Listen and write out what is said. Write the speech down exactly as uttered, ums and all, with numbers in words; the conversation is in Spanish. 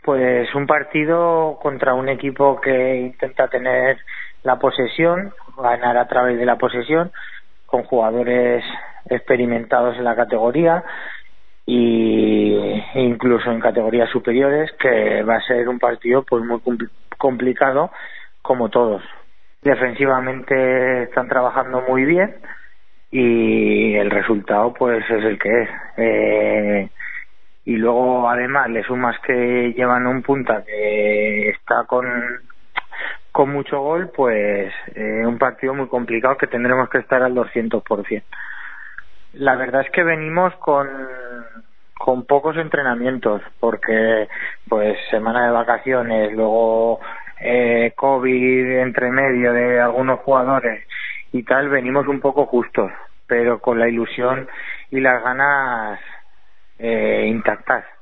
Pues un partido contra un equipo que intenta tener la posesión, ganar a través de la posesión, con jugadores experimentados en la categoría y incluso en categorías superiores, que va a ser un partido pues muy compl- complicado como todos. Defensivamente están trabajando muy bien y el resultado pues es el que es. Eh, y luego además le sumas que llevan un punta que está con con mucho gol, pues eh, un partido muy complicado que tendremos que estar al doscientos por ciento. La verdad es que venimos con con pocos entrenamientos, porque pues semana de vacaciones, luego eh, COVID entre medio de algunos jugadores y tal, venimos un poco justos, pero con la ilusión y las ganas eh, intactas.